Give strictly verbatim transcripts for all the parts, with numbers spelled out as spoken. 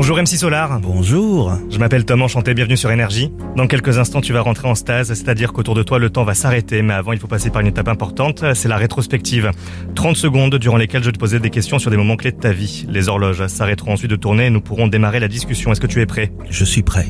Bonjour M C Solar. Bonjour. Je m'appelle Tom, enchanté, bienvenue sur Énergie. Dans quelques instants, tu vas rentrer en stase, c'est-à-dire qu'autour de toi, le temps va s'arrêter. Mais avant, il faut passer par une étape importante, c'est la rétrospective. trente secondes durant lesquelles je vais te poser des questions sur des moments clés de ta vie. Les horloges s'arrêteront ensuite de tourner et nous pourrons démarrer la discussion. Est-ce que tu es prêt ? Je suis prêt.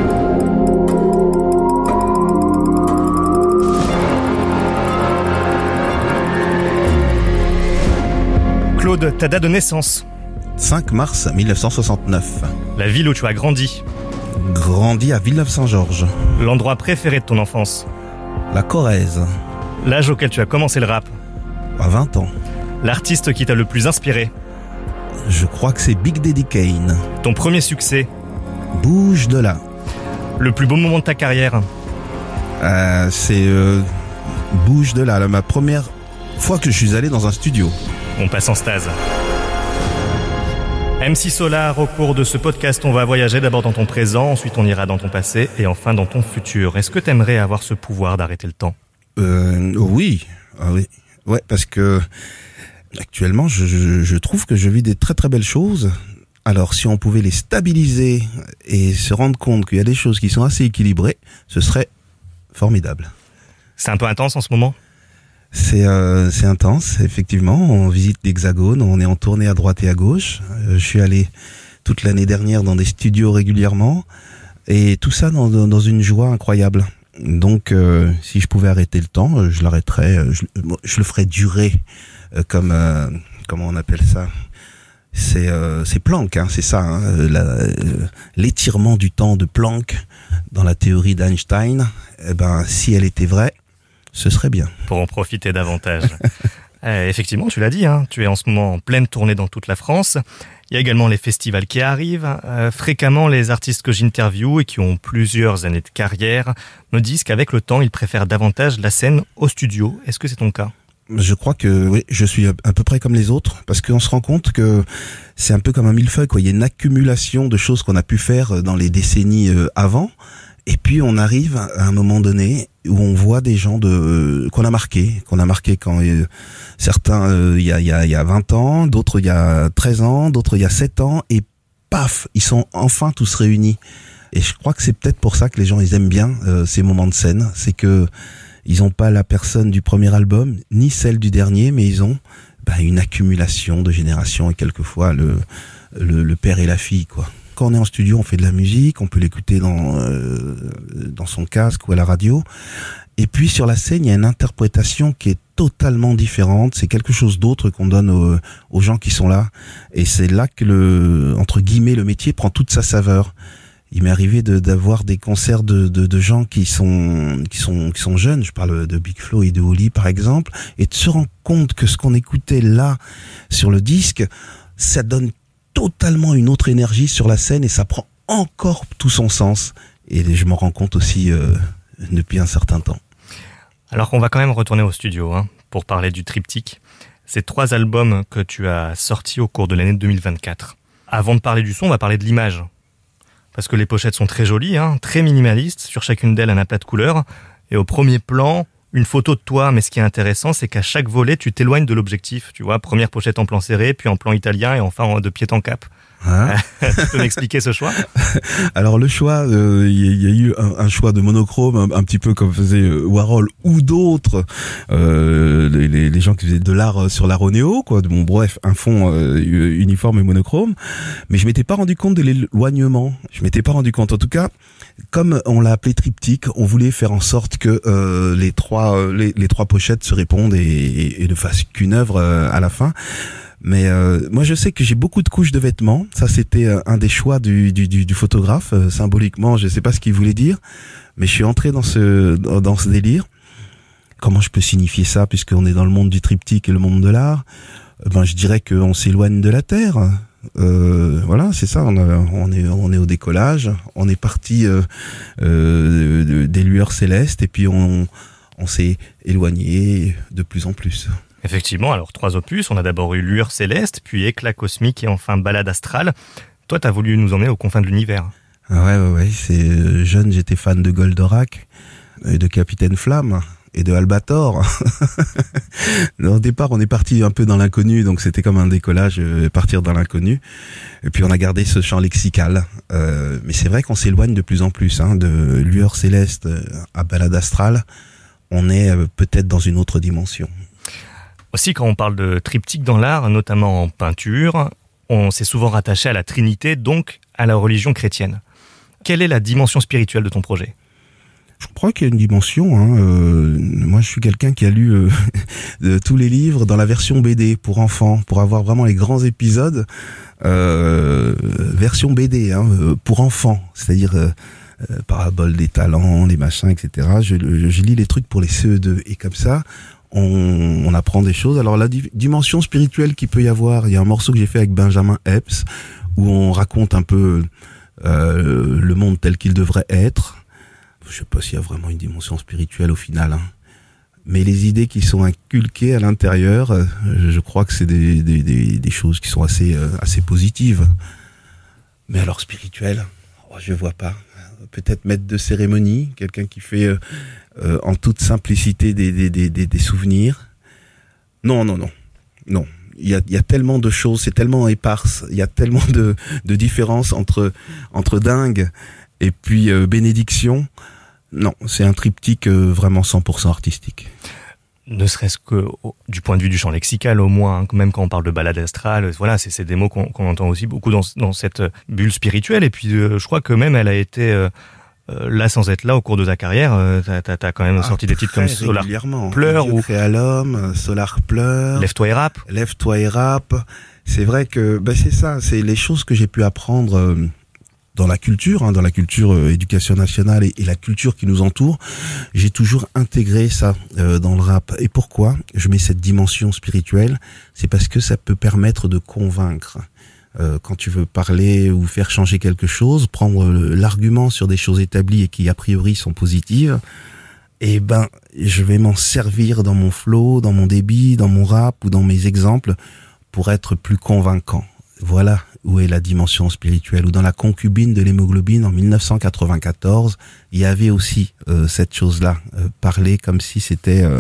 Claude, ta date de naissance ? cinq mars mille neuf cent soixante-neuf. La ville où tu as grandi ? Grandi à Villeneuve-Saint-Georges. L'endroit préféré de ton enfance ? La Corrèze. L'âge auquel tu as commencé le rap ? À vingt ans. L'artiste qui t'a le plus inspiré ? Je crois que c'est Big Daddy Kane. Ton premier succès ? Bouge de là. Le plus beau moment de ta carrière ? Euh, c'est euh, Bouge de là, là, ma première fois que je suis allé dans un studio. On passe en stase. M C Solar, au cours de ce podcast, on va voyager d'abord dans ton présent, ensuite on ira dans ton passé et enfin dans ton futur. Est-ce que tu aimerais avoir ce pouvoir d'arrêter le temps ? Euh, oui, ah oui, ouais, parce que actuellement, je, je, je trouve que je vis des très très belles choses. Alors, si on pouvait les stabiliser et se rendre compte qu'il y a des choses qui sont assez équilibrées, ce serait formidable. C'est un peu intense en ce moment ? C'est euh, c'est intense, effectivement. On visite l'Hexagone, on est en tournée à droite et à gauche. Euh, je suis allé toute l'année dernière dans des studios régulièrement, et tout ça dans, dans une joie incroyable. Donc, euh, si je pouvais arrêter le temps, je l'arrêterais. Je, je le ferais durer, euh, comme euh, comment on appelle ça ? C'est euh, c'est Planck, hein, c'est ça, hein, la, euh, l'étirement du temps de Planck dans la théorie d'Einstein. Eh ben, si elle était vraie, ce serait bien. Pour en profiter davantage. euh, effectivement, tu l'as dit, hein, tu es en ce moment en pleine tournée dans toute la France. Il y a également les festivals qui arrivent. Euh, fréquemment, les artistes que j'interviewe et qui ont plusieurs années de carrière me disent qu'avec le temps, ils préfèrent davantage la scène au studio. Est-ce que c'est ton cas ? Je crois que oui, je suis à peu près comme les autres, parce qu'on se rend compte que c'est un peu comme un millefeuille, quoi. Il y a une accumulation de choses qu'on a pu faire dans les décennies avant. Et puis on arrive à un moment donné où on voit des gens de euh, qu'on a marqué, qu'on a marqué quand euh, certains euh, il y a il y a il y a vingt ans, d'autres il y a treize ans, d'autres il y a sept ans, et paf, ils sont enfin tous réunis. Et je crois que c'est peut-être pour ça que les gens ils aiment bien euh, ces moments de scène, c'est que ils ont pas la personne du premier album ni celle du dernier, mais ils ont bah, une accumulation de générations et quelquefois le le, le père et la fille, quoi. Quand on est en studio, on fait de la musique, on peut l'écouter dans euh, dans son casque ou à la radio. Et puis sur la scène, il y a une interprétation qui est totalement différente. C'est quelque chose d'autre qu'on donne aux, aux gens qui sont là. Et c'est là que le, entre guillemets, le métier prend toute sa saveur. Il m'est arrivé de, d'avoir des concerts de, de, de gens qui sont qui sont qui sont jeunes. Je parle de Big Flo et de Oli par exemple, et de se rendre compte que ce qu'on écoutait là sur le disque, ça donne totalement une autre énergie sur la scène et ça prend encore tout son sens. Et je m'en rends compte aussi euh, depuis un certain temps. Alors qu'on va quand même retourner au studio hein, pour parler du triptyque. Ces trois albums que tu as sortis au cours de l'année deux mille vingt-quatre. Avant de parler du son, on va parler de l'image. Parce que les pochettes sont très jolies, hein, très minimalistes, sur chacune d'elles un aplat de couleurs. Et au premier plan, une photo de toi, mais ce qui est intéressant, c'est qu'à chaque volet, tu t'éloignes de l'objectif. Tu vois, première pochette en plan serré, puis en plan italien, et enfin de pied en cap. Hein tu peux m'expliquer ce choix ? Alors le choix, il euh, y, y a eu un, un choix de monochrome, un, un petit peu comme faisait Warhol ou d'autres, euh, les, les, les gens qui faisaient de l'art sur l'art néo, quoi. Bon, bref, un fond euh, uniforme et monochrome. Mais je m'étais pas rendu compte de l'éloignement. Je m'étais pas rendu compte. En tout cas, comme on l'a appelé triptyque, on voulait faire en sorte que euh, les trois euh, les, les trois pochettes se répondent et, et, et ne fassent qu'une œuvre euh, à la fin. Mais euh, moi je sais que j'ai beaucoup de couches de vêtements. Ça c'était euh, un des choix du, du, du, du photographe. Euh, symboliquement, je sais pas ce qu'il voulait dire, mais je suis entré dans ce dans, dans ce délire. Comment je peux signifier ça, puisqu'on est dans le monde du triptyque et le monde de l'art? Ben je dirais qu'on s'éloigne de la terre. Euh, voilà, c'est ça. On, a, on est on est au décollage. On est parti euh, euh, des lueurs célestes et puis on on s'est éloigné de plus en plus. Effectivement, alors trois opus, on a d'abord eu Lueur céleste, puis Éclat cosmique et enfin Balade astrale. Toi, t'as voulu nous emmener aux confins de l'univers. Ouais, ouais, ouais. C'est jeune, j'étais fan de Goldorak et de Capitaine Flamme. et de Albator. Au départ, on est parti un peu dans l'inconnu, donc c'était comme un décollage, euh, partir dans l'inconnu. Et puis on a gardé ce champ lexical. Euh, mais c'est vrai qu'on s'éloigne de plus en plus, hein, de lueur céleste à balade astrale. On est euh, peut-être dans une autre dimension. Aussi, quand on parle de triptyque dans l'art, notamment en peinture, on s'est souvent rattaché à la Trinité, donc à la religion chrétienne. Quelle est la dimension spirituelle de ton projet ? Je crois qu'il y a une dimension. Hein. Euh, moi, je suis quelqu'un qui a lu euh, de, tous les livres dans la version B D pour enfants, pour avoir vraiment les grands épisodes. Euh, version B D hein, pour enfants, c'est-à-dire euh, euh, parabole des talents, les machins, et cetera. Je, je, je lis les trucs pour les C E deux et comme ça, on, on apprend des choses. Alors la di- dimension spirituelle qu'il peut y avoir, il y a un morceau que j'ai fait avec Benjamin Epps où on raconte un peu euh, le monde tel qu'il devrait être. Je sais pas s'il y a vraiment une dimension spirituelle au final, hein. Mais les idées qui sont inculquées à l'intérieur, euh, je crois que c'est des, des, des, des choses qui sont assez, euh, assez positives. Mais alors spirituel, oh, je vois pas. Peut-être maître de cérémonie, quelqu'un qui fait euh, euh, en toute simplicité des, des, des, des, des souvenirs. Non, non, non, non. Il y a, il y a tellement de choses, c'est tellement éparse, il y a tellement de, de différences entre, entre dingue et puis euh, bénédiction. Non, c'est un triptyque euh, vraiment cent pour cent artistique. Ne serait-ce que au, du point de vue du champ lexical au moins, hein, même quand on parle de balade astrale, voilà, c'est, c'est des mots qu'on, qu'on entend aussi beaucoup dans, dans cette bulle spirituelle. Et puis euh, je crois que même elle a été euh, euh, là sans être là au cours de ta carrière. Euh, t'as, t'as, t'as quand même ah, sorti des titres comme Solar Pleure ou Créa l'homme, Solar Pleure, Lève-toi et rap. Lève-toi et rap. C'est vrai que ben c'est ça, c'est les choses que j'ai pu apprendre. Euh, dans la culture, hein, dans la culture euh, éducation nationale et, et la culture qui nous entoure, j'ai toujours intégré ça euh, dans le rap. Et pourquoi je mets cette dimension spirituelle ? C'est parce que ça peut permettre de convaincre. Euh, quand tu veux parler ou faire changer quelque chose, prendre l'argument sur des choses établies et qui a priori sont positives, et ben je vais m'en servir dans mon flow, dans mon débit, dans mon rap ou dans mes exemples pour être plus convaincant. Voilà où est la dimension spirituelle. Ou dans La concubine de l'hémoglobine en dix-neuf cent quatre-vingt-quatorze, il y avait aussi euh, cette chose-là, euh, parler comme si c'était euh,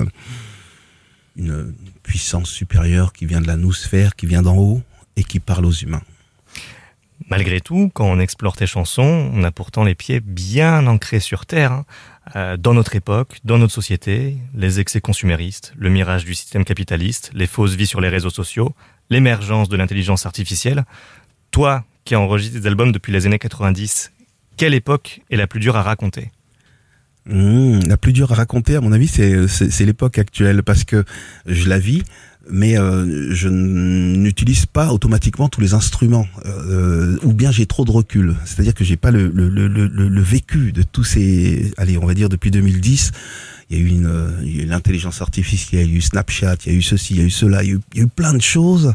une puissance supérieure qui vient de la noosphère, qui vient d'en haut et qui parle aux humains. Malgré tout, quand on explore tes chansons, on a pourtant les pieds bien ancrés sur terre, hein, euh, dans notre époque, dans notre société, les excès consuméristes, le mirage du système capitaliste, les fausses vies sur les réseaux sociaux, l'émergence de l'intelligence artificielle. Toi, qui enregistres des albums depuis les années quatre-vingt-dix, quelle époque est la plus dure à raconter ? Mmh, la plus dure à raconter, à mon avis, c'est, c'est, c'est l'époque actuelle, parce que je la vis, mais euh, je n'utilise pas automatiquement tous les instruments, euh, ou bien j'ai trop de recul. C'est-à-dire que j'ai pas le, le, le, le, le vécu de tous ces... Allez, on va dire depuis deux mille dix, il y a eu une, il y a eu l'intelligence artificielle, il y a eu Snapchat, il y a eu ceci, il y a eu cela, il y a eu, il y a eu plein de choses,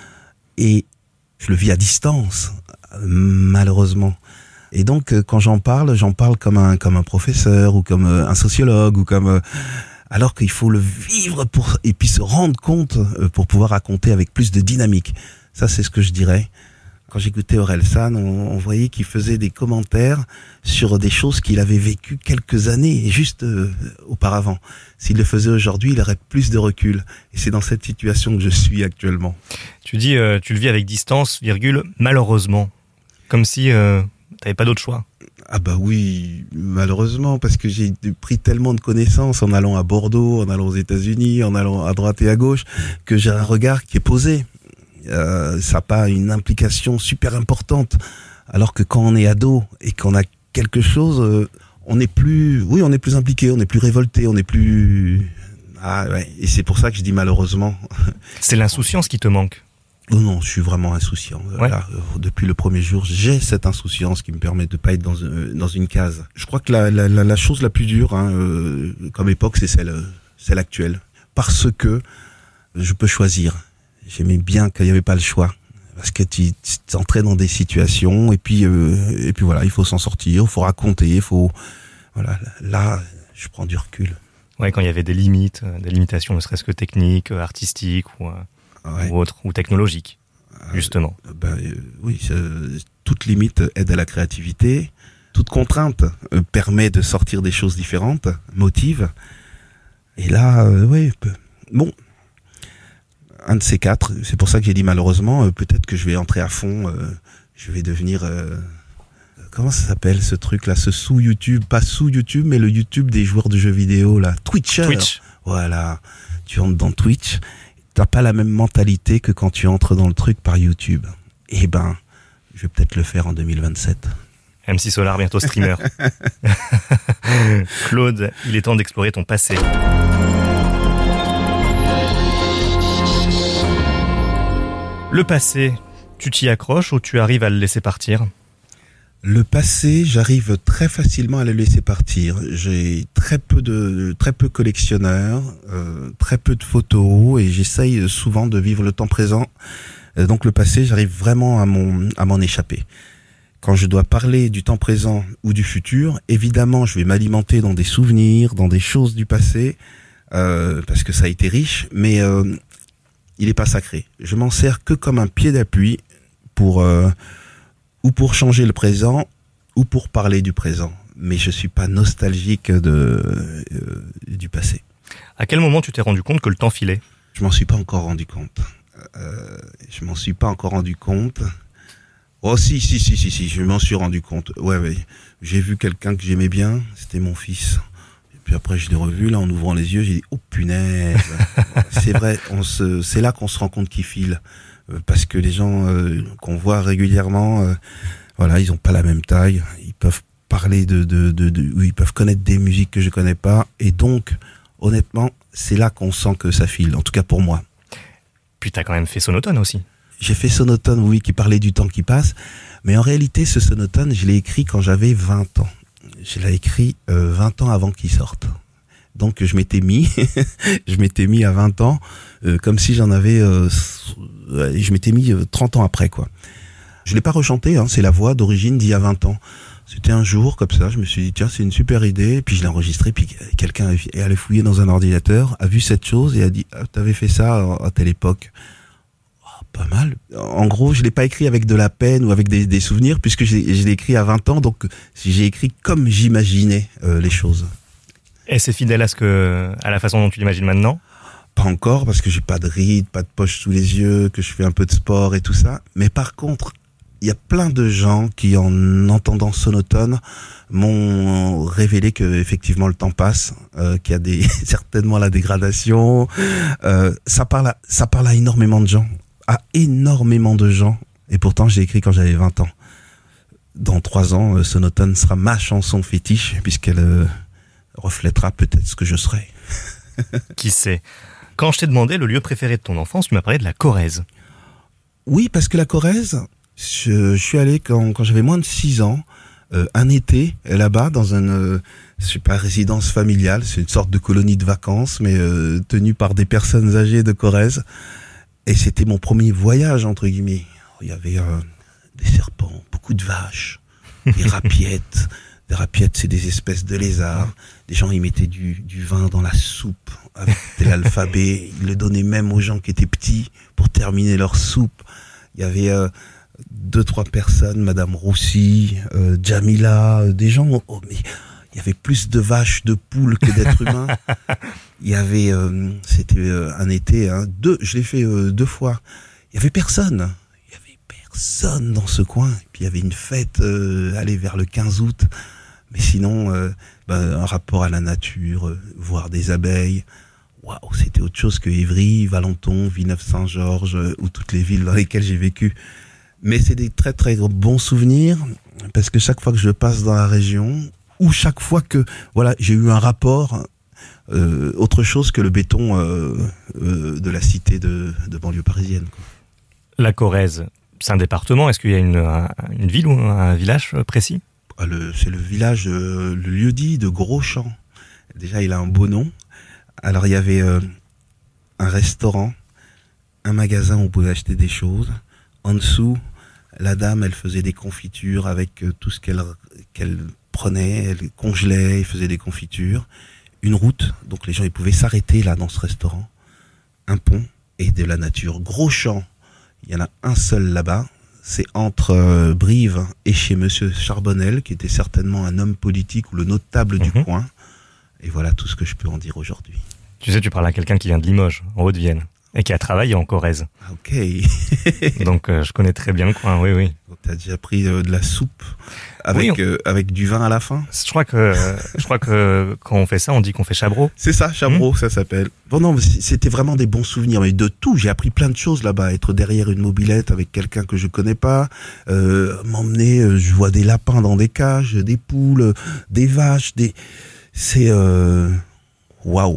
et je le vis à distance, malheureusement. Et donc, quand j'en parle, j'en parle comme un comme un professeur ou comme un sociologue ou comme alors qu'il faut le vivre pour et puis se rendre compte pour pouvoir raconter avec plus de dynamique. Ça, c'est ce que je dirais. Quand j'écoutais Orelsan, on, on voyait qu'il faisait des commentaires sur des choses qu'il avait vécues quelques années juste euh, auparavant. S'il le faisait aujourd'hui, il aurait plus de recul. Et c'est dans cette situation que je suis actuellement. Tu dis, euh, tu le vis avec distance, virgule, malheureusement. Comme si euh, t'avais pas d'autre choix. Ah bah oui, malheureusement, parce que j'ai pris tellement de connaissances en allant à Bordeaux, en allant aux États-Unis, en allant à droite et à gauche, que j'ai un regard qui est posé. Euh, ça n'a pas une implication super importante, alors que quand on est ado et qu'on a quelque chose, euh, on est plus, oui, on est plus impliqué, on est plus révolté, on est plus, ah ouais, et c'est pour ça que je dis malheureusement. C'est l'insouciance qui te manque. Oh non, je suis vraiment insouciant. Ouais. Là, euh, depuis le premier jour, j'ai cette insouciance qui me permet de pas être dans euh, dans une case. Je crois que la la la, la chose la plus dure, hein, euh, comme époque, c'est celle celle actuelle, parce que je peux choisir. J'aimais bien qu'il n'y avait pas le choix, parce que tu t'entrais dans des situations et puis euh, et puis voilà, il faut s'en sortir, il faut raconter, il faut voilà. Là, je prends du recul. Ouais, quand il y avait des limites, des limitations, ne serait-ce que techniques, artistiques ou, ouais. ou autres, ou technologiques, justement. Euh, ben, euh, oui, toute limite aide à la créativité, toute contrainte euh, permet de sortir des choses différentes, motive. Et là, euh, oui, bon, un de ces quatre, c'est pour ça que j'ai dit malheureusement, euh, peut-être que je vais entrer à fond, euh, je vais devenir... Euh, comment ça s'appelle ce truc-là, ce sous-YouTube, pas sous-YouTube, mais le YouTube des joueurs de jeux vidéo, là, Twitcher. Twitch. Voilà, tu entres dans Twitch, t'as pas la même mentalité que quand tu entres dans le truc par YouTube. Eh ben, je vais peut-être le faire en deux mille vingt-sept. M C Solar, bientôt streamer. Claude, il est temps d'explorer ton passé. Le passé, tu t'y accroches ou tu arrives à le laisser partir ? Le passé, j'arrive très facilement à le laisser partir. J'ai très peu de très peu collectionneurs, euh, très peu de photos et j'essaye souvent de vivre le temps présent. Euh, donc le passé, j'arrive vraiment à m'en à m'en échapper. Quand je dois parler du temps présent ou du futur, évidemment, je vais m'alimenter dans des souvenirs, dans des choses du passé, euh, parce que ça a été riche, mais euh, il est pas sacré. Je m'en sers que comme un pied d'appui pour euh, ou pour changer le présent, ou pour parler du présent. Mais je suis pas nostalgique de euh, du passé. À quel moment tu t'es rendu compte que le temps filait ? Je m'en suis pas encore rendu compte. Euh, je m'en suis pas encore rendu compte. Oh si, si, si, si, si, je m'en suis rendu compte. Ouais, ouais. J'ai vu quelqu'un que j'aimais bien, c'était mon fils. Et puis après, je l'ai revu, là, en ouvrant les yeux, j'ai dit, oh punaise. C'est vrai, on se, c'est là qu'on se rend compte qu'il file. Parce que les gens euh, qu'on voit régulièrement, euh, voilà, ils ont pas la même taille, ils peuvent parler de, de, de, de, ou ils peuvent connaître des musiques que je connais pas, et donc, honnêtement, c'est là qu'on sent que ça file, en tout cas pour moi. Puis t'as quand même fait Sonotone aussi. J'ai fait Sonotone, oui, qui parlait du temps qui passe, mais en réalité, ce Sonotone, je l'ai écrit quand j'avais vingt ans. Je l'ai écrit euh, vingt ans avant qu'il sorte. Donc je m'étais mis, je m'étais mis à vingt ans, euh, comme si j'en avais, euh, je m'étais mis euh, trente ans après, quoi. Je l'ai pas rechanté, hein, c'est la voix d'origine d'il y a vingt ans. C'était un jour, comme ça, je me suis dit, tiens, c'est une super idée, puis je l'ai enregistré, puis quelqu'un est allé fouiller dans un ordinateur, a vu cette chose et a dit, ah, t'avais fait ça à telle époque. Oh, pas mal. En gros, je l'ai pas écrit avec de la peine ou avec des, des souvenirs, puisque je l'ai, je l'ai écrit à vingt ans, donc j'ai écrit comme j'imaginais euh, les choses. Et c'est fidèle à ce que, à la façon dont tu l'imagines maintenant ? Pas encore, parce que j'ai pas de rides, pas de poche sous les yeux, que je fais un peu de sport et tout ça. Mais par contre, il y a plein de gens qui, en entendant Sonotone, m'ont révélé que effectivement le temps passe, euh, qu'il y a des certainement la dégradation. Euh, ça parle, à, ça parle à énormément de gens, à énormément de gens. Et pourtant, j'ai écrit quand j'avais vingt ans. Dans trois ans, euh, Sonotone sera ma chanson fétiche, puisqu'elle euh, reflètera peut-être ce que je serai. Qui sait ? Quand je t'ai demandé le lieu préféré de ton enfance, tu m'as parlé de la Corrèze. Oui, parce que la Corrèze, je, je suis allé quand, quand j'avais moins de six ans, euh, un été, là-bas, dans une, euh, je sais pas, résidence familiale, c'est une sorte de colonie de vacances, mais euh, tenue par des personnes âgées de Corrèze. Et c'était mon premier voyage, entre guillemets. Il y avait euh, des serpents, beaucoup de vaches, des rapiettes. Des rapiettes, c'est des espèces de lézards. Des gens, ils mettaient du, du vin dans la soupe avec de l'alphabet. Ils le donnaient même aux gens qui étaient petits pour terminer leur soupe. Il y avait euh, deux, trois personnes, Madame Roussy, euh, Jamila, euh, des gens... Oh, mais il y avait plus de vaches, de poules que d'êtres humains. Il y avait... Euh, c'était euh, un été, hein, deux, je l'ai fait euh, deux fois. Il y avait personne. Il y avait personne dans ce coin. Et puis il y avait une fête, euh, allez, vers le quinze août. Mais sinon, euh, ben, un rapport à la nature, euh, voir des abeilles. Waouh, c'était autre chose que Évry, Valenton, Villeneuve-Saint-Georges, euh, ou toutes les villes dans lesquelles j'ai vécu. Mais c'est des très très bons souvenirs, parce que chaque fois que je passe dans la région, ou chaque fois que voilà, j'ai eu un rapport, euh, autre chose que le béton euh, euh, de la cité de, de banlieue parisienne, quoi. La Corrèze, c'est un département. Est-ce qu'il y a une, un, une ville ou un village précis ? Le, c'est le village, euh, le lieu-dit de Gros-Champ. Déjà, il a un beau nom. Alors, il y avait euh, un restaurant, un magasin où on pouvait acheter des choses. En dessous, la dame, elle faisait des confitures avec euh, tout ce qu'elle, qu'elle prenait. Elle congelait, elle faisait des confitures. Une route, donc les gens ils pouvaient s'arrêter là dans ce restaurant. Un pont et de la nature. Gros-Champ, il y en a un seul là-bas. C'est entre euh, Brive et chez Monsieur Charbonnel, qui était certainement un homme politique ou le notable mmh. du coin. Et voilà tout ce que je peux en dire aujourd'hui. Tu sais, tu parles à quelqu'un qui vient de Limoges, en Haute-Vienne, et qui a travaillé en Corrèze. Ok. Donc, euh, je connais très bien le coin, oui, oui. T'as déjà pris euh, de la soupe avec Oui, on- euh, avec du vin à la fin? Je crois que, je crois que quand on fait ça, on dit qu'on fait chabreau. C'est ça, Chabreau, ça s'appelle. Bon non, mais c- c'était vraiment des bons souvenirs, mais de tout. J'ai appris plein de choses là-bas. Être derrière une mobilette avec quelqu'un que je connais pas, euh, m'emmener, euh, je vois des lapins dans des cages, des poules, euh, des vaches, des. C'est euh... waouh,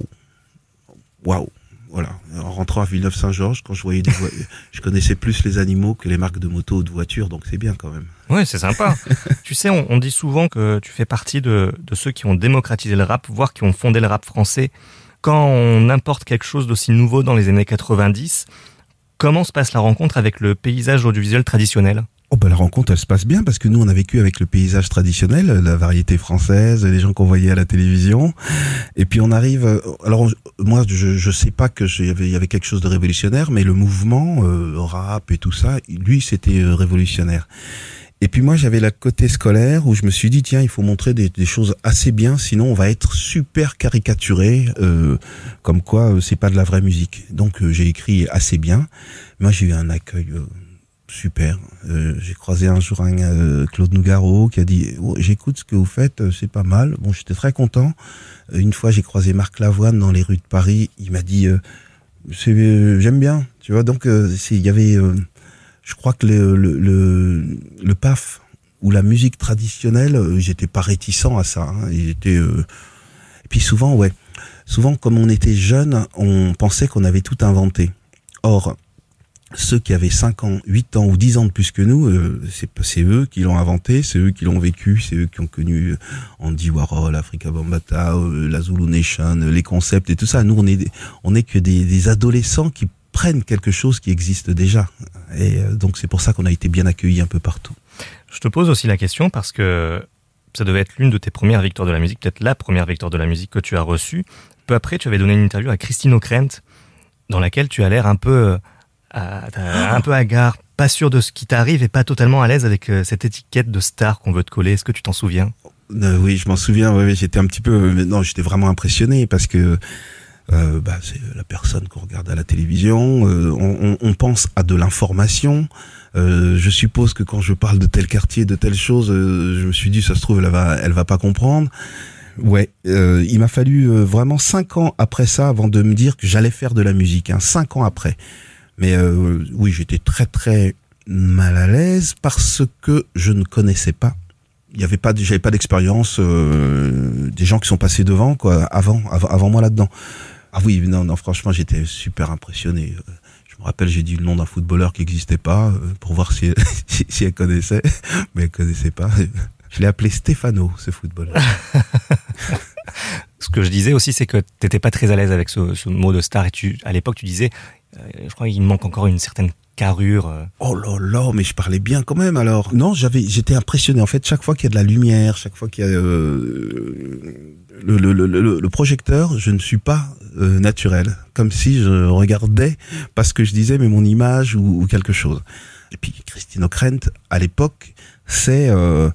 waouh. Voilà. En rentrant à Villeneuve-Saint-Georges, quand je voyais des vo- je connaissais plus les animaux que les marques de moto ou de voitures, donc c'est bien quand même. Ouais, c'est sympa. Tu sais, on, on dit souvent que tu fais partie de, de ceux qui ont démocratisé le rap, voire qui ont fondé le rap français. Quand on importe quelque chose d'aussi nouveau dans les années quatre-vingt-dix, comment se passe la rencontre avec le paysage audiovisuel traditionnel ? Oh ben la rencontre elle se passe bien parce que nous on a vécu avec le paysage traditionnel, la variété française, les gens qu'on voyait à la télévision, et puis on arrive. euh, Alors on- moi je je sais pas que il y avait il y avait quelque chose de révolutionnaire, mais le mouvement euh, rap et tout ça, lui c'était euh, révolutionnaire. Et puis moi j'avais la côté scolaire où je me suis dit tiens il faut montrer des, des choses assez bien, sinon on va être super caricaturé, euh, comme quoi euh, c'est pas de la vraie musique. Donc euh, j'ai écrit assez bien. Moi j'ai eu un accueil euh, super. Euh, j'ai croisé un jour un euh, Claude Nougaro qui a dit oh, j'écoute ce que vous faites, euh, c'est pas mal. Bon, j'étais très content. Euh, une fois, j'ai croisé Marc Lavoine dans les rues de Paris. Il m'a dit euh, c'est, euh, j'aime bien. Tu vois, donc euh, c'est, il y avait, euh, je crois que le le le, le P A F ou la musique traditionnelle, euh, j'étais pas réticent à ça. Hein, il était. Euh... Et puis souvent, ouais, souvent comme on était jeune, on pensait qu'on avait tout inventé. Or ceux qui avaient cinq ans, huit ans ou dix ans de plus que nous, euh, c'est, c'est eux qui l'ont inventé, c'est eux qui l'ont vécu, c'est eux qui ont connu euh, Andy Warhol, Afrika Bambaataa, euh, la Zulu Nation, euh, les concepts et tout ça. Nous, on est, on est que des, des adolescents qui prennent quelque chose qui existe déjà. Et euh, donc, c'est pour ça qu'on a été bien accueillis un peu partout. Je te pose aussi la question parce que ça devait être l'une de tes premières victoires de la musique, peut-être la première victoire de la musique que tu as reçue. Peu après, tu avais donné une interview à Christine O'Krent dans laquelle tu as l'air un peu... Ah, un peu hagard, pas sûr de ce qui t'arrive et pas totalement à l'aise avec euh, cette étiquette de star qu'on veut te coller. Est-ce que tu t'en souviens ? Euh, oui, je m'en souviens. Ouais, ouais, j'étais un petit peu, mais non, j'étais vraiment impressionné parce que euh, bah, c'est la personne qu'on regarde à la télévision. Euh, on, on, on pense à de l'information. Euh, je suppose que quand je parle de tel quartier, de telle chose, euh, je me suis dit, ça se trouve, elle va, elle va pas comprendre. Ouais, euh, il m'a fallu euh, vraiment cinq ans après ça avant de me dire que j'allais faire de la musique. Hein, cinq ans après. Mais euh, oui, j'étais très très mal à l'aise parce que je ne connaissais pas. Il y avait pas, j'avais pas d'expérience euh, des gens qui sont passés devant quoi, avant, avant, avant moi là-dedans. Ah oui, non, non, franchement, j'étais super impressionné. Je me rappelle, j'ai dit le nom d'un footballeur qui n'existait pas euh, pour voir si, si, si elle connaissait, mais elle connaissait pas. Je l'ai appelé Stefano, ce footballeur. Ce que je disais aussi, c'est que t'étais pas très à l'aise avec ce, ce mot de star et tu, à l'époque, tu disais, euh, je crois qu'il manque encore une certaine carrure. Euh. Oh là là, mais je parlais bien quand même alors. Non, j'avais, j'étais impressionné. En fait, chaque fois qu'il y a de la lumière, chaque fois qu'il y a euh, le, le, le, le, le projecteur, je ne suis pas euh, naturel. Comme si je regardais parce que je disais mais mon image ou, ou quelque chose. Et puis Christine O'Krent, à l'époque, c'est... Euh,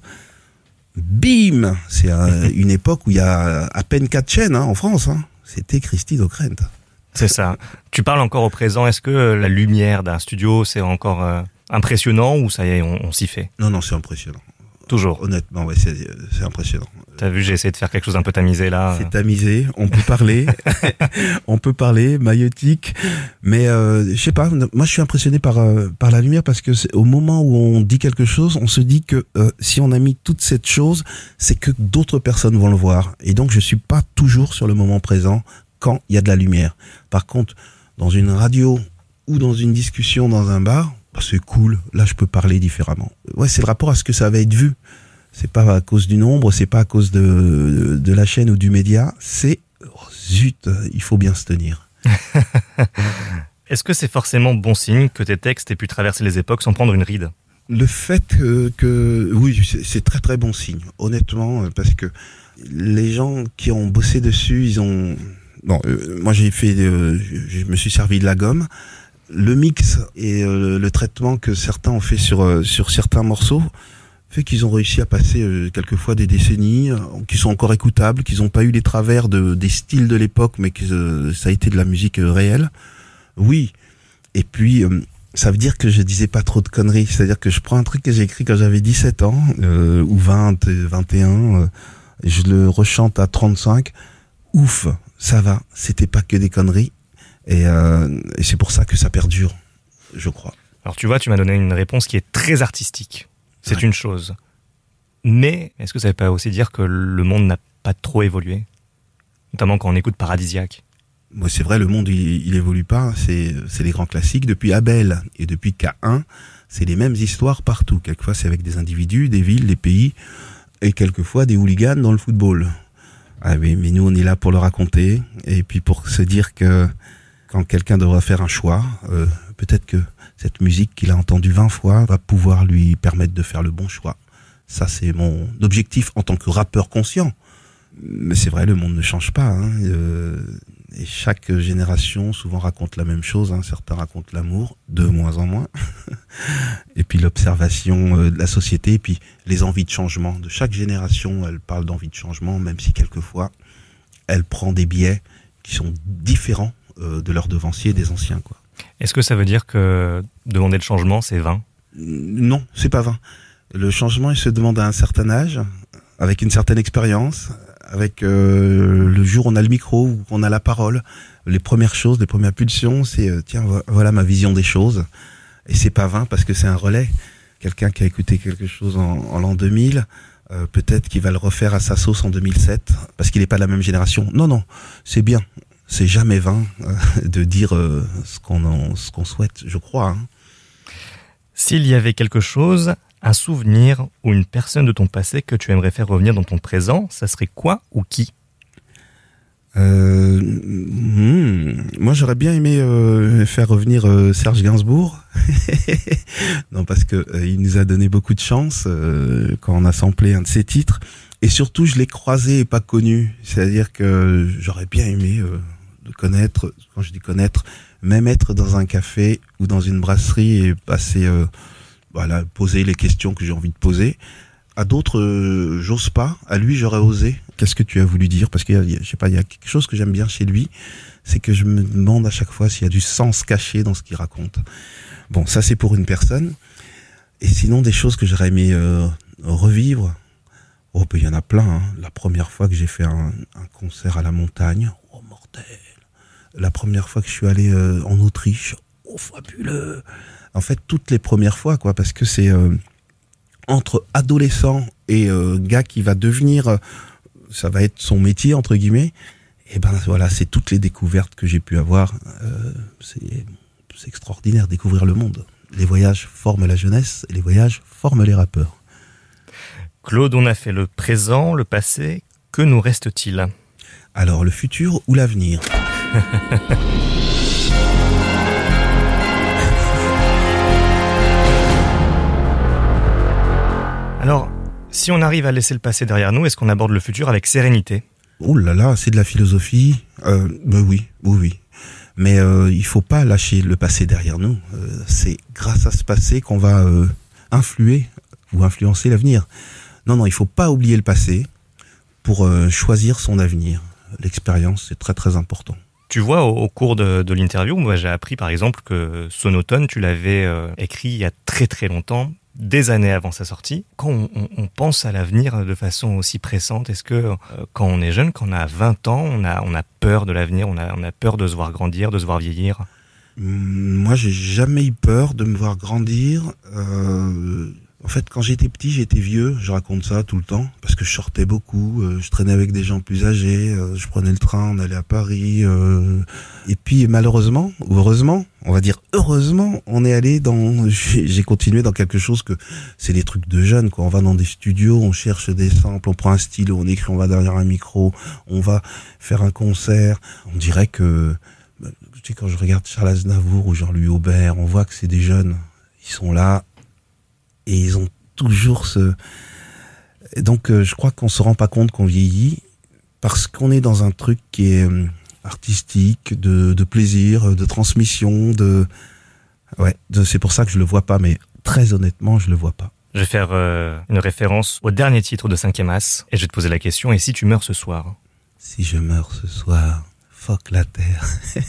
bim, c'est un, une époque où il y a à peine quatre chaînes hein, en France. Hein. C'était Christine O'Krent. C'est ça. Tu parles encore au présent. Est-ce que la lumière d'un studio, c'est encore euh, impressionnant ou ça y est, on, on s'y fait ? Non, non, c'est impressionnant. Toujours. Honnêtement, ouais, c'est, c'est impressionnant. T'as vu, j'ai essayé de faire quelque chose d'un peu tamisé là. C'est tamisé, on peut parler, on peut parler, maïeutique, mais euh, je sais pas. Moi, je suis impressionné par euh, par la lumière parce que c'est, au moment où on dit quelque chose, on se dit que euh, si on a mis toute cette chose, c'est que d'autres personnes vont le voir. Et donc, je suis pas toujours sur le moment présent quand il y a de la lumière. Par contre, dans une radio ou dans une discussion dans un bar, bah, c'est cool. Là, je peux parler différemment. Ouais, c'est le rapport à ce que ça va être vu. C'est pas à cause du nombre, c'est pas à cause de, de la chaîne ou du média, c'est oh, zut, il faut bien se tenir. Est-ce que c'est forcément bon signe que tes textes aient pu traverser les époques sans prendre une ride ? Le fait que, que oui, c'est, c'est très très bon signe, honnêtement, parce que les gens qui ont bossé dessus, ils ont... Bon, euh, moi j'ai fait, euh, je me suis servi de la gomme. Le mix et euh, le traitement que certains ont fait sur, euh, sur certains morceaux, fait qu'ils ont réussi à passer euh, quelquefois des décennies, euh, qui sont encore écoutables, qu'ils n'ont pas eu les travers de, des styles de l'époque, mais que euh, ça a été de la musique euh, réelle. Oui. Et puis, euh, ça veut dire que je disais pas trop de conneries. C'est-à-dire que je prends un truc que j'ai écrit quand j'avais dix-sept ans, euh, ou vingt, vingt et un, euh, et je le rechante à trente-cinq. Ouf, ça va. C'était pas que des conneries. Et, euh, et c'est pour ça que ça perdure, je crois. Alors tu vois, tu m'as donné une réponse qui est très artistique. C'est ouais. une chose. Mais est-ce que ça veut pas aussi dire que le monde n'a pas trop évolué ? Notamment quand on écoute Paradisiaque. Moi, c'est vrai, le monde, il, il évolue pas. C'est, c'est les grands classiques. Depuis Abel et depuis K un, c'est les mêmes histoires partout. Quelquefois, c'est avec des individus, des villes, des pays, et quelquefois des hooligans dans le football. Ah oui, mais nous, on est là pour le raconter, et puis pour se dire que quand quelqu'un devra faire un choix, euh, peut-être que cette musique qu'il a entendue vingt fois va pouvoir lui permettre de faire le bon choix. Ça, c'est mon objectif en tant que rappeur conscient. Mais c'est vrai, le monde ne change pas. Hein. Euh, et chaque génération souvent raconte la même chose. Hein. Certains racontent l'amour, de moins en moins. Et puis l'observation euh, de la société, et puis les envies de changement. De chaque génération, elle parle d'envie de changement, même si quelquefois, elle prend des biais qui sont différents euh, de leurs devanciers, des anciens, quoi. Est-ce que ça veut dire que demander le changement, c'est vain ? Non, c'est pas vain. Le changement, il se demande à un certain âge, avec une certaine expérience, avec euh, le jour où on a le micro, où on a la parole. Les premières choses, les premières pulsions, c'est euh, tiens, voilà ma vision des choses. Et c'est pas vain parce que c'est un relais. Quelqu'un qui a écouté quelque chose en, en l'an deux mille, euh, peut-être qu'il va le refaire à sa sauce en deux mille sept, parce qu'il n'est pas de la même génération. Non, non, c'est bien. C'est jamais vain euh, de dire euh, ce qu'on en, ce qu'on souhaite, je crois. Hein. S'il y avait quelque chose, un souvenir ou une personne de ton passé que tu aimerais faire revenir dans ton présent, ça serait quoi ou qui ? euh, hmm, Moi, j'aurais bien aimé euh, faire revenir euh, Serge Gainsbourg. Non, parce que euh, il nous a donné beaucoup de chance euh, quand on a samplé un de ses titres. Et surtout, je l'ai croisé et pas connu. C'est-à-dire que j'aurais bien aimé euh, de connaître, quand je dis connaître, même être dans un café ou dans une brasserie et passer, euh, voilà, poser les questions que j'ai envie de poser. À d'autres, euh, j'ose pas. À lui, j'aurais osé. Qu'est-ce que tu as voulu dire ? Parce qu'il y a, je sais pas, il y a quelque chose que j'aime bien chez lui, c'est que je me demande à chaque fois s'il y a du sens caché dans ce qu'il raconte. Bon, ça c'est pour une personne. Et sinon, des choses que j'aurais aimé euh, revivre. Oh, ben il y en a plein. Hein. La première fois que j'ai fait un, un concert à la montagne, oh mortel. La première fois que je suis allé euh, en Autriche, oh fabuleux. En fait, toutes les premières fois, quoi, parce que c'est euh, entre adolescent et euh, gars qui va devenir, euh, ça va être son métier entre guillemets. Et ben voilà, c'est toutes les découvertes que j'ai pu avoir. Euh, c'est, c'est extraordinaire, découvrir le monde. Les voyages forment la jeunesse et les voyages forment les rappeurs. Claude, on a fait le présent, le passé. Que nous reste-t-il ? Alors, le futur ou l'avenir ? Alors, si on arrive à laisser le passé derrière nous, est-ce qu'on aborde le futur avec sérénité ? Oh là là, c'est de la philosophie. Euh, ben oui, oui, oui. Mais euh, il faut pas lâcher le passé derrière nous. Euh, c'est grâce à ce passé qu'on va euh, influer ou influencer l'avenir. Non, non, il faut pas oublier le passé pour euh, choisir son avenir. L'expérience, c'est très très important. Tu vois, au, au cours de, de l'interview, moi j'ai appris par exemple que Sonotone, tu l'avais euh, écrit il y a très très longtemps, des années avant sa sortie. Quand on, on, on pense à l'avenir de façon aussi pressante, est-ce que euh, quand on est jeune, quand on a vingt ans, on a, on a peur de l'avenir, on a, on a peur de se voir grandir, de se voir vieillir ? Moi, j'ai jamais eu peur de me voir grandir. Euh, en fait, quand j'étais petit, j'étais vieux. Je raconte ça tout le temps parce que je sortais beaucoup. Euh, je traînais avec des gens plus âgés. Euh, je prenais le train, on allait à Paris. Euh, et puis, malheureusement, ou heureusement, on va dire heureusement, on est allé dans. J'ai, j'ai continué dans quelque chose que c'est des trucs de jeunes, quoi. On va dans des studios, on cherche des samples, on prend un stylo, on écrit, on va derrière un micro, on va faire un concert. On dirait que tu sais, quand je regarde Charles Aznavour ou Jean-Louis Aubert, on voit que c'est des jeunes. Ils sont là et ils ont toujours ce... Et donc, euh, je crois qu'on se rend pas compte qu'on vieillit parce qu'on est dans un truc qui est euh, artistique, de, de plaisir, de transmission, de... Ouais, de, c'est pour ça que je le vois pas, mais très honnêtement, je le vois pas. Je vais faire euh, une référence au dernier titre de cinquième As et je vais te poser la question, et si tu meurs ce soir? Si je meurs ce soir, fuck la terre.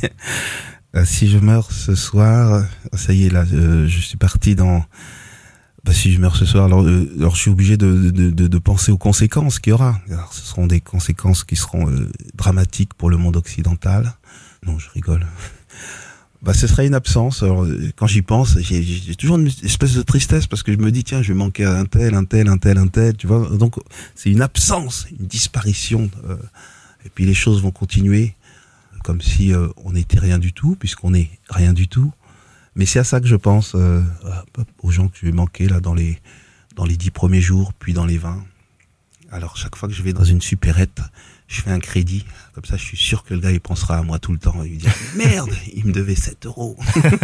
Si je meurs ce soir, ça y est, là, euh, je suis parti dans... Bah, si je meurs ce soir, alors, euh, alors je suis obligé de, de, de, de penser aux conséquences qu'il y aura. Alors, ce seront des conséquences qui seront euh, dramatiques pour le monde occidental. Non, je rigole. Bah, ce serait une absence. Alors, quand j'y pense, j'ai, j'ai toujours une espèce de tristesse parce que je me dis, tiens, je vais manquer un tel, un tel, un tel, un tel, tu vois. Donc, c'est une absence, une disparition. Euh, et puis, les choses vont continuer comme si euh, on n'était rien du tout, puisqu'on est rien du tout. Mais c'est à ça que je pense, euh, aux gens que je vais manquer, là, dans les, dans les dix premiers jours, puis dans les vingt. Alors, chaque fois que je vais dans une supérette, je fais un crédit. Comme ça, je suis sûr que le gars, il pensera à moi tout le temps. Il lui dit, merde, il me devait sept euros.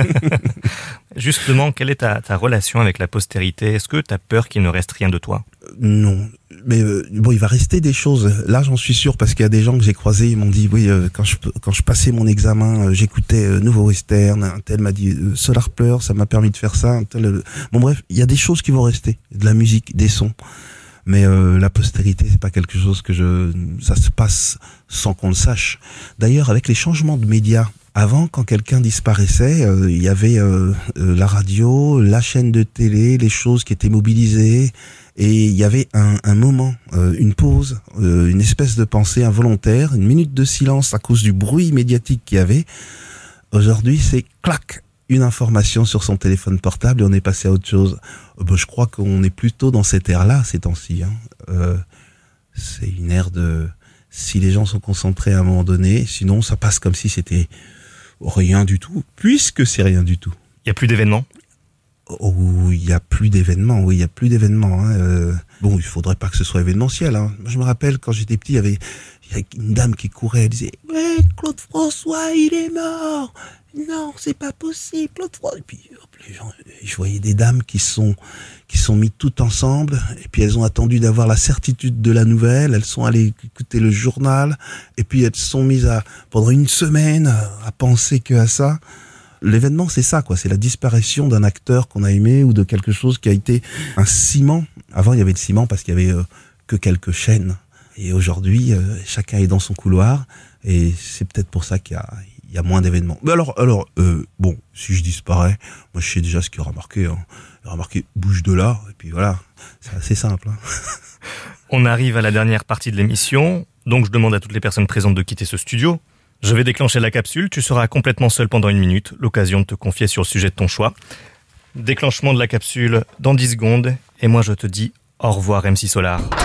Justement, quelle est ta, ta relation avec la postérité? Est-ce que tu as peur qu'il ne reste rien de toi? euh, Non. Mais euh, bon, il va rester des choses. Là, j'en suis sûr, parce qu'il y a des gens que j'ai croisés, ils m'ont dit, oui, euh, quand je quand je passais mon examen, euh, j'écoutais euh, Nouveau Western. Un tel m'a dit euh, Solar Pleur, ça m'a permis de faire ça. Un tel, euh... Bon, bref, il y a des choses qui vont rester, de la musique, des sons. Mais euh, la postérité, c'est pas quelque chose que je, ça se passe sans qu'on le sache. D'ailleurs, avec les changements de médias, avant, quand quelqu'un disparaissait, euh, il y avait euh, euh, la radio, la chaîne de télé, les choses qui étaient mobilisées, et il y avait un, un moment, euh, une pause, euh, une espèce de pensée involontaire, une minute de silence à cause du bruit médiatique qu'il y avait. Aujourd'hui, c'est clac, une information sur son téléphone portable et on est passé à autre chose. Euh, ben, je crois qu'on est plutôt dans cette ère-là ces temps-ci. Hein. Euh, c'est une ère de... Si les gens sont concentrés à un moment donné, sinon ça passe comme si c'était rien du tout, puisque c'est rien du tout. Il n'y a plus d'événements? Oh, il y a plus d'événements, oui, il y a plus d'événements. Hein. Euh, bon, il faudrait pas que ce soit événementiel. Hein. Moi, je me rappelle, quand j'étais petit, il y avait, il y avait une dame qui courait, elle disait « Ouais, Claude François, il est mort !» Non, c'est pas possible, Claude François. Et puis, hop, les gens, je voyais des dames qui sont, qui sont mis toutes ensemble, et puis elles ont attendu d'avoir la certitude de la nouvelle, elles sont allées écouter le journal, et puis elles se sont mises à, pendant une semaine, à penser que à ça. L'événement, c'est ça, quoi. C'est la disparition d'un acteur qu'on a aimé ou de quelque chose qui a été un ciment. Avant, il y avait le ciment parce qu'il y avait euh, que quelques chaînes. Et aujourd'hui, euh, chacun est dans son couloir. Et c'est peut-être pour ça qu'il y a, il y a moins d'événements. Mais alors, alors, euh, bon, si je disparais, moi, je sais déjà ce qu'il y aura marqué. Hein. Il y aura marqué « bouge de là ». Et puis voilà, c'est assez simple. Hein. On arrive à la dernière partie de l'émission. Donc, je demande à toutes les personnes présentes de quitter ce studio. Je vais déclencher la capsule, tu seras complètement seul pendant une minute, l'occasion de te confier sur le sujet de ton choix. Déclenchement de la capsule dans dix secondes, et moi je te dis au revoir M C Solar. ten,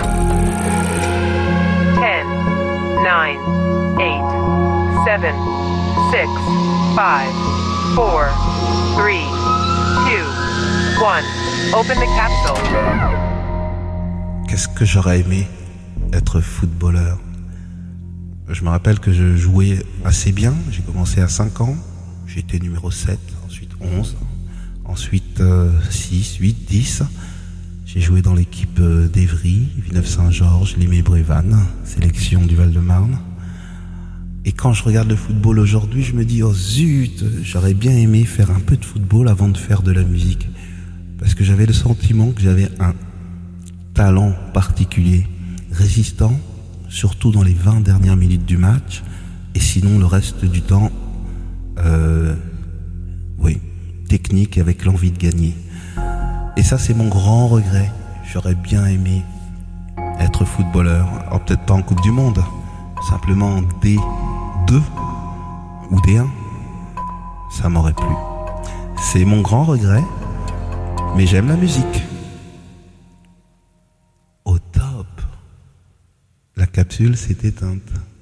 nine, eight, seven, six, five, four, three, two, one. Open the capsule. Qu'est-ce que j'aurais aimé être footballeur. Je me rappelle que je jouais assez bien. J'ai commencé à cinq ans. J'étais numéro sept, ensuite onze, ensuite euh, six, huit, dix. J'ai joué dans l'équipe euh, d'Evry, Villeneuve-Saint-Georges, Limay-Brévannes, sélection du Val-de-Marne. Et quand je regarde le football aujourd'hui, je me dis, oh zut, j'aurais bien aimé faire un peu de football avant de faire de la musique. Parce que j'avais le sentiment que j'avais un talent particulier, résistant, surtout dans les vingt dernières minutes du match, et sinon le reste du temps, euh, oui, technique avec l'envie de gagner. Et ça, c'est mon grand regret. J'aurais bien aimé être footballeur. Alors peut-être pas en Coupe du Monde, simplement en D deux ou D un. Ça m'aurait plu. C'est mon grand regret, mais j'aime la musique. Au top. La capsule s'est éteinte.